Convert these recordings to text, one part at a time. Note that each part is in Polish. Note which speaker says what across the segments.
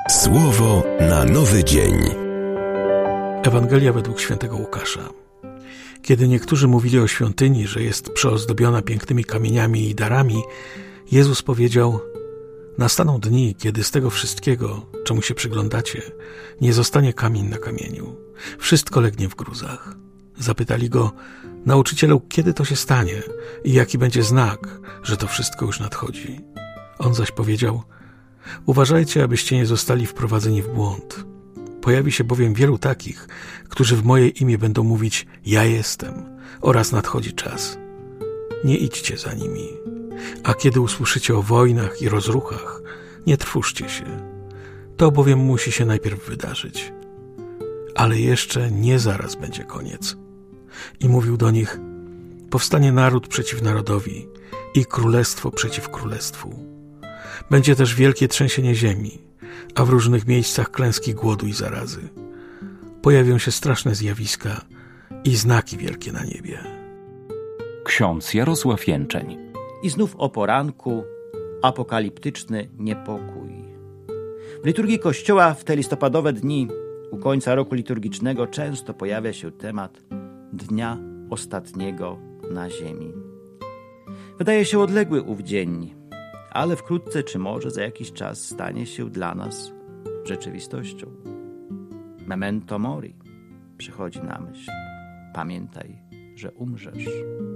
Speaker 1: Słowo na nowy dzień.
Speaker 2: Ewangelia według świętego Łukasza. Kiedy niektórzy mówili o świątyni, że jest przeozdobiona pięknymi kamieniami i darami, Jezus powiedział: nastaną dni, kiedy z tego wszystkiego, czemu się przyglądacie, nie zostanie kamień na kamieniu. Wszystko legnie w gruzach. Zapytali go: nauczycielu, kiedy to się stanie i jaki będzie znak, że to wszystko już nadchodzi? On zaś powiedział: uważajcie, abyście nie zostali wprowadzeni w błąd. Pojawi się bowiem wielu takich, którzy w moje imię będą mówić: ja jestem, oraz nadchodzi czas. Nie idźcie za nimi. A kiedy usłyszycie o wojnach i rozruchach, nie trwóżcie się. To bowiem musi się najpierw wydarzyć. Ale jeszcze nie zaraz będzie koniec. I mówił do nich: powstanie naród przeciw narodowi i królestwo przeciw królestwu. Będzie też wielkie trzęsienie ziemi, a w różnych miejscach klęski głodu i zarazy. Pojawią się straszne zjawiska i znaki wielkie na niebie.
Speaker 3: Ksiądz Jarosław Jęczeń.
Speaker 4: I znów o poranku apokaliptyczny niepokój. W liturgii Kościoła w te listopadowe dni u końca roku liturgicznego często pojawia się temat dnia ostatniego na ziemi. Wydaje się odległy ów dzień, ale wkrótce czy może za jakiś czas stanie się dla nas rzeczywistością. Memento mori przychodzi na myśl. Pamiętaj, że umrzesz.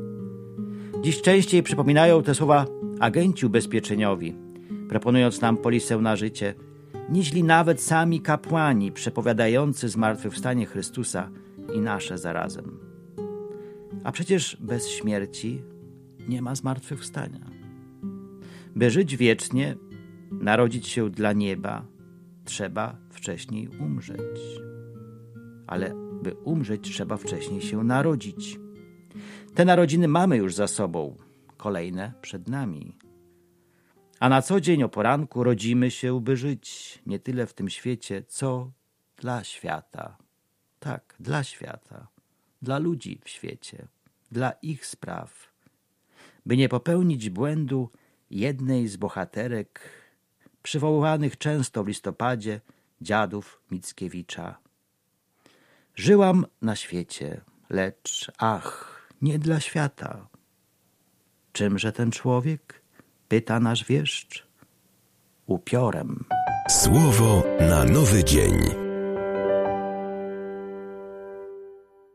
Speaker 4: Dziś częściej przypominają te słowa agenci ubezpieczeniowi, proponując nam polisę na życie, niźli nawet sami kapłani przepowiadający zmartwychwstanie Chrystusa i nasze zarazem. A przecież bez śmierci nie ma zmartwychwstania. By żyć wiecznie, narodzić się dla nieba, trzeba wcześniej umrzeć. Ale by umrzeć, trzeba wcześniej się narodzić. Te narodziny mamy już za sobą, kolejne przed nami. A na co dzień o poranku rodzimy się, by żyć nie tyle w tym świecie, co dla świata. Tak, dla świata, dla ludzi w świecie, dla ich spraw. By nie popełnić błędu jednej z bohaterek przywoływanych często w listopadzie dziadów Mickiewicza. Żyłam na świecie, lecz ach, nie dla świata. Czymże ten człowiek? Pyta nasz wieszcz. Upiorem.
Speaker 1: Słowo na nowy dzień.